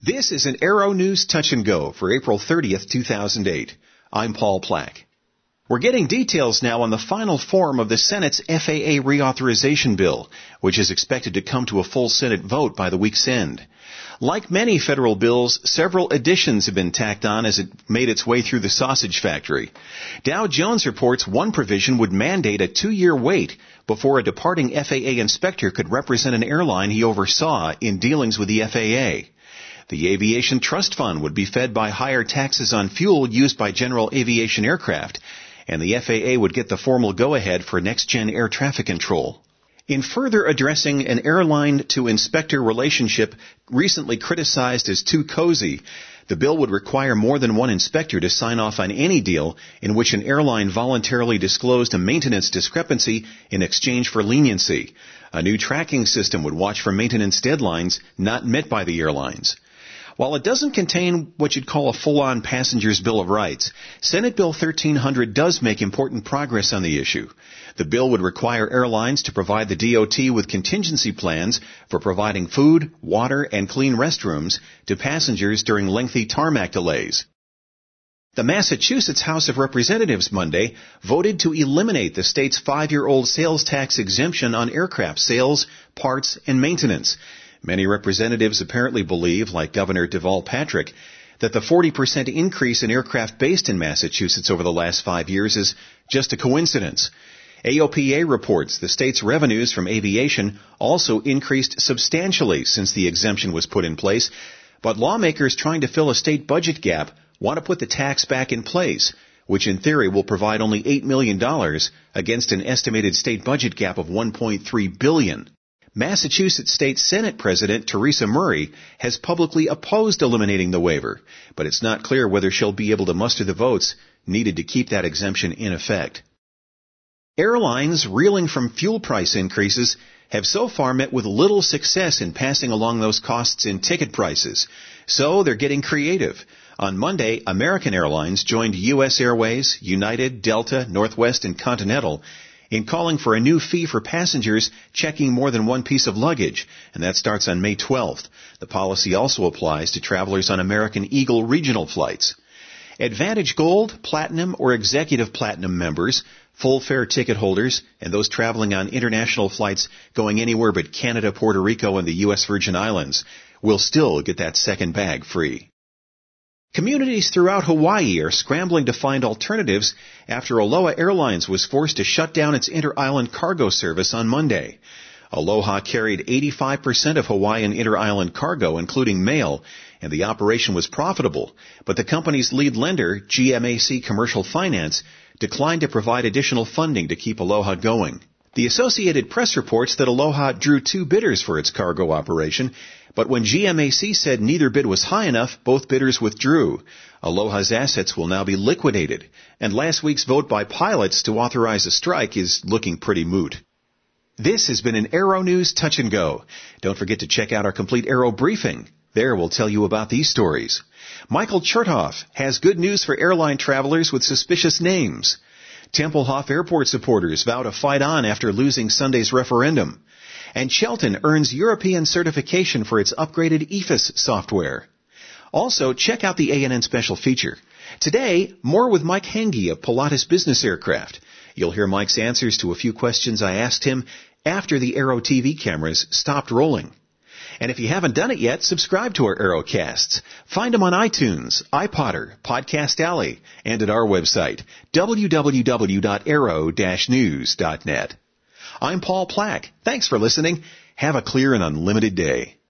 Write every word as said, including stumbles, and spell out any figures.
This is an Aero News Touch and Go for April thirtieth, two thousand eight. I'm Paul Plack. We're getting details now on the final form of the Senate's F A A reauthorization bill, which is expected to come to a full Senate vote by the week's end. Like many federal bills, several additions have been tacked on as it made its way through the sausage factory. Dow Jones reports one provision would mandate a two-year wait before a departing F A A inspector could represent an airline he oversaw in dealings with the F A A. The Aviation Trust Fund would be fed by higher taxes on fuel used by general aviation aircraft, and the F A A would get the formal go-ahead for next-gen air traffic control. In further addressing an airline-to-inspector relationship recently criticized as too cozy, the bill would require more than one inspector to sign off on any deal in which an airline voluntarily disclosed a maintenance discrepancy in exchange for leniency. A new tracking system would watch for maintenance deadlines not met by the airlines. While it doesn't contain what you'd call a full-on passenger's Bill of Rights, Senate Bill thirteen hundred does make important progress on the issue. The bill would require airlines to provide the D O T with contingency plans for providing food, water, and clean restrooms to passengers during lengthy tarmac delays. The Massachusetts House of Representatives Monday voted to eliminate the state's five-year-old sales tax exemption on aircraft sales, parts, and maintenance. Many representatives apparently believe, like Governor Deval Patrick, that the forty percent increase in aircraft based in Massachusetts over the last five years is just a coincidence. A O P A reports the state's revenues from aviation also increased substantially since the exemption was put in place, but lawmakers trying to fill a state budget gap want to put the tax back in place, which in theory will provide only eight million dollars against an estimated state budget gap of one point three billion dollars. Massachusetts State Senate President Teresa Murray has publicly opposed eliminating the waiver, but it's not clear whether she'll be able to muster the votes needed to keep that exemption in effect. Airlines reeling from fuel price increases have so far met with little success in passing along those costs in ticket prices, so they're getting creative. On Monday, American Airlines joined U S Airways, United, Delta, Northwest, and Continental in calling for a new fee for passengers checking more than one piece of luggage, and that starts on May twelfth. The policy also applies to travelers on American Eagle regional flights. Advantage Gold, Platinum, or Executive Platinum members, full fare ticket holders, and those traveling on international flights going anywhere but Canada, Puerto Rico, and the U S Virgin Islands will still get that second bag free. Communities throughout Hawaii are scrambling to find alternatives after Aloha Airlines was forced to shut down its inter-island cargo service on Monday. Aloha carried eighty-five percent of Hawaiian inter-island cargo, including mail, and the operation was profitable, but the company's lead lender, G M A C Commercial Finance, declined to provide additional funding to keep Aloha going. The Associated Press reports that Aloha drew two bidders for its cargo operation, but when G M A C said neither bid was high enough, both bidders withdrew. Aloha's assets will now be liquidated, and last week's vote by pilots to authorize a strike is looking pretty moot. This has been an Aero News Touch and Go. Don't forget to check out our complete Aero briefing. There we'll tell you about these stories. Michael Chertoff has good news for airline travelers with suspicious names. Tempelhof Airport supporters vow to fight on after losing Sunday's referendum. And Shelton earns European certification for its upgraded E F I S software. Also, check out the A N N special feature. Today, more with Mike Henge of Pilatus Business Aircraft. You'll hear Mike's answers to a few questions I asked him after the Aero T V cameras stopped rolling. And if you haven't done it yet, subscribe to our Aerocasts. Find them on iTunes, iPodder, Podcast Alley, and at our website, w w w dot aero dash news dot net. I'm Paul Plack. Thanks for listening. Have a clear and unlimited day.